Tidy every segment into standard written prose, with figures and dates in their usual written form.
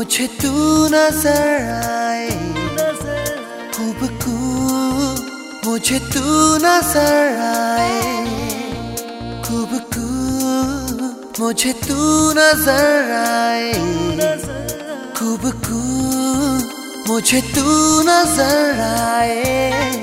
मुझे तू नजर आए, खूब मुझे तू नजर आए, खूब मुझे तू नजर आए, खूब मुझे तू नजर आए।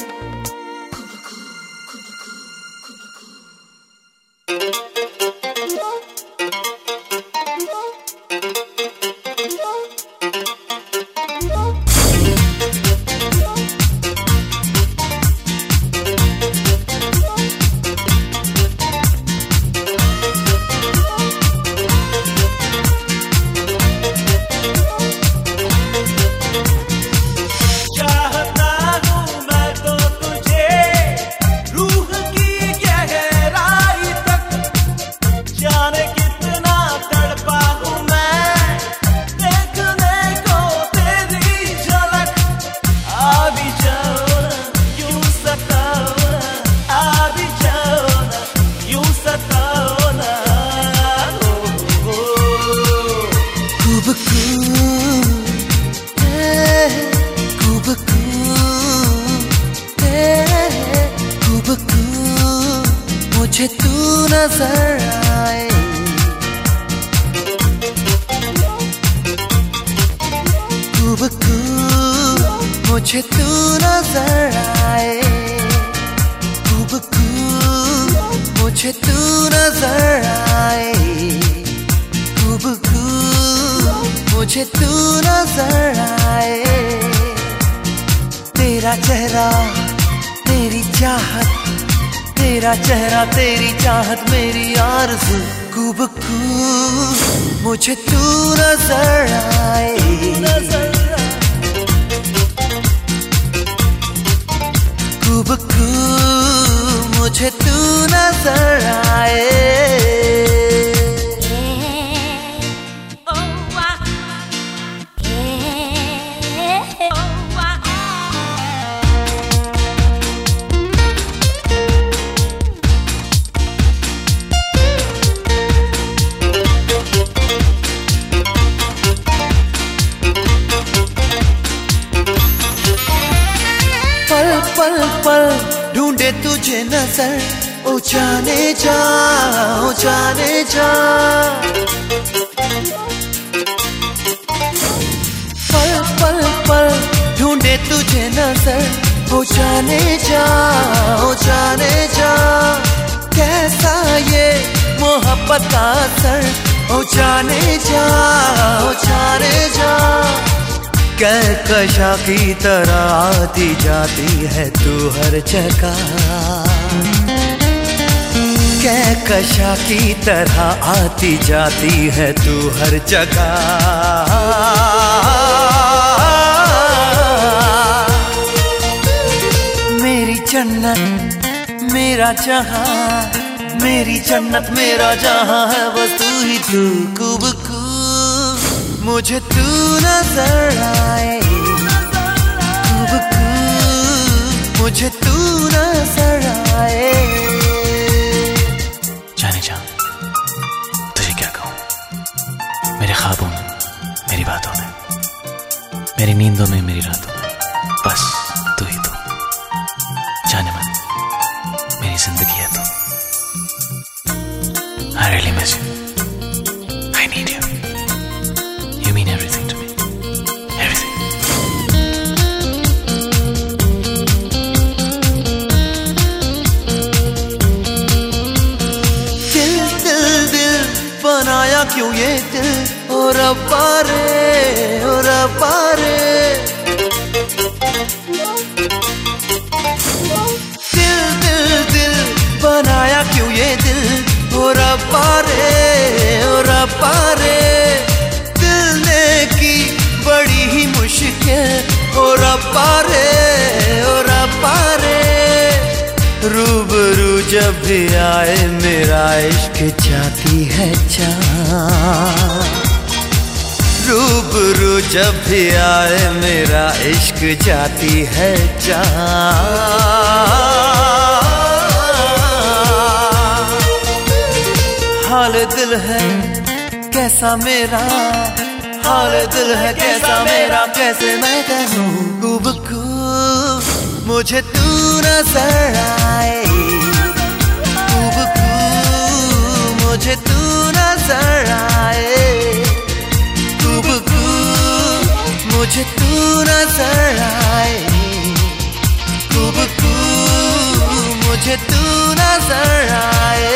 मुझे तू नजर आए, खूब मुझे तू नजर आए, खूब मुझे तू नजर आए, खूब मुझे तू नजर आए। तेरा चेहरा तेरी चाहत, तेरा चेहरा तेरी चाहत मेरी आरज़ू, खूब मुझे तू नजर आए, खूब मुझे तू नजर आए। पल पल ढूंढे तुझे नजर, ओ जाने जा, ओ जाने जा। पल पल ढूंढे तुझे नजर, ओ जाने जा, ओ जाने जा। कैसा ये मोहब्बत का असर, ओ जाने जा, ओ जाने जा। कहकशा की तरह आती जाती है तू हर जगह, कहकशा की तरह आती जाती है तू हर जगह। मेरी जन्नत मेरा जहां, मेरी जन्नत मेरा जहां है बस तू ही तू, खूब मुझे तू नजर आए, खूब मुझे तू नजर आए। जाने जा, तुझे क्या कहूँ, मेरे ख्वाबों में, मेरी बातों में, मेरी नींदों में, मेरी रातों में, बस तू ही तू। जाने मन, मेरी जिंदगी है तू। I really miss you. I need you. You mean everything to me. Everything. दिल दिल दिल बनाया क्यों ये दिल, ओ रब्बा रे, ओ रब्बा रे। दिल दिल दिल बनाया क्यों ये दिल, ओ रब्बा रे, ओ रब्बा रे। दिल ने की बड़ी ही मुश्किल, ओ रब्बा रे, ओ रब्बा रे। रूबरू जब भी आए मेरा इश्क जाती है जान, रूबरू जब भी आए मेरा इश्क जाती है जान। हाल दिल है कैसा मेरा, हाल दिल है कैसा मेरा, कैसे मैं कहूँ। खूबकू मुझे तू नजर आए, खूबकू मुझे तू नजर आए, खूबकू मुझे तू नजर आए, खूबकू मुझे तू नजर आए।